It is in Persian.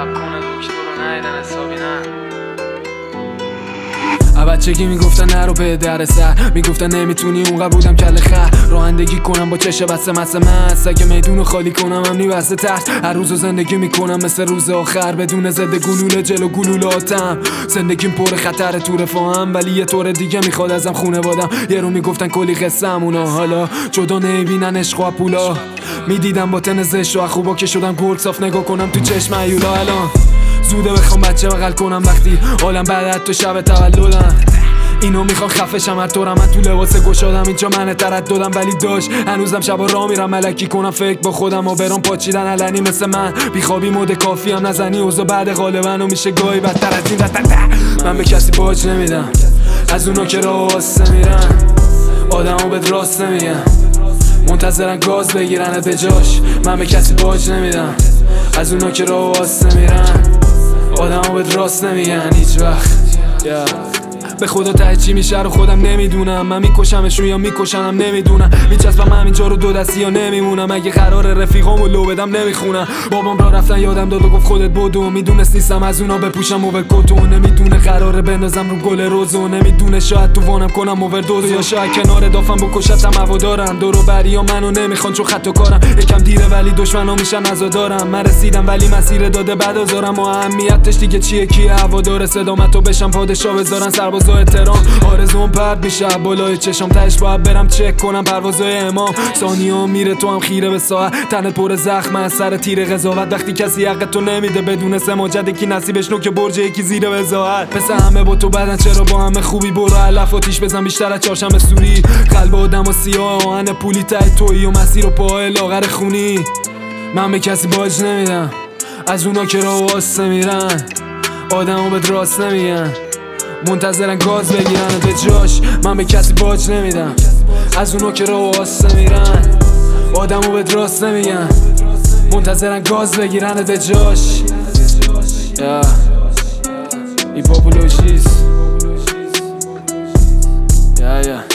سب کنه دکتر رو نیدن حسابی نه. بچگی میگفتن نرو به در سر، میگفتن نمیتونی، اونقدر بودم کله خر رانندگی کنم با چشه بسته مثل مست، اگه میدونو خالی کنم هم نیبسته ترس. هر روزو زندگی میکنم مثل روز آخر، بدون ضد گلوله جلو گلولاتم. زندگیم پر خطر تو رفاهم، ولی یه طور دیگه میخواد ازم خونوادم. یه رو میگفتن کلی قصه اونا، حالا جدا نمیبینن عشق و پولا. میدیدم با تن زشت و خوبا که شدم گرگ صاف، نگاه کنم تو چشم عیولا. الان زوده بخوام بچه بغل کنم وقتی حالم بعد تو شب تولدم. اینو میخوام خفشم هر طورم، من تو لباس گشادم اینجا من ترددم، ولی داشت هنوزم شبا راه میرم ملکی کنم فکر با خودم و برام پاچیدن علنی مثل من. بیخوابی مود کافی هم نزنی اوضاع بعد غالبا و میشه گاهی بدتر از این. من به کسی باج نمیدم، از اونا که راه واسه میرن آدمو بهت راست نمیگن، منتظرن گاز بگیرن به جاش. من به کسی باج نمیدم، از اونا که راه واسه میرن آدمو بهت راست نمیگن هیچ وقت. به خدا ته چی میشه رو خودم نمیدونم، من میکشمشون یا میکشنم نمیدونم، میچسبم همینجا رو دو دستی یا نمیمونم. اگه قرار رفیقامو لو بدم نمیخونم. بابام را رفتن یادم داد و گفت خودت بدو، میدونست نیستم از اونا بپوشم اوورکوتو، نمیدونه قراره بندازم رو گل روزو، نمیدونه شاید تو وانم کنم اووردوز، یا شاید کنار دافم بکشتم هوادارم. دور و بریا منو نمیخوان چون خط و کارم، یکم دیره ولی دشمنا میشن عزادارم. من رسیدم ولی مسیر داده بعد ازارم، و اهمیتش دیگه چیه کیه هوادار صدامتو بشم پادشاه بذارن سرباز احترام. آرزوم پرد میشه بالای چشام، تهش باید برم چک کنم پروازای امام. ثانیه میره تو هم خیره به ساعت، تنت پر زخم از سر تیر قضاوت. وقتی کسی حق تو نمیده بدون سماجت، یکی نصیبش نوک برج یکی زیر وزاحت. پس همه با تو بدن چرا با همه خوبی، برو علف آتیش بزن بیشتر از چهارشنبه سوری. قلب آدم و سیاه آهن پولی ته تویی و مسیر و پای لاغر خونی. من به کسی باج نمیدم، از اونا که راه واسه میرن آدمو بهت راست نمیگن، منتظرن گاز بگیرن به جاش. من به کسی باج نمیدم، از اونا که راه واسه میرن آدمو بهت راست نمیگن، منتظرن گاز بگیرن به جاش. ای پاپولوشیز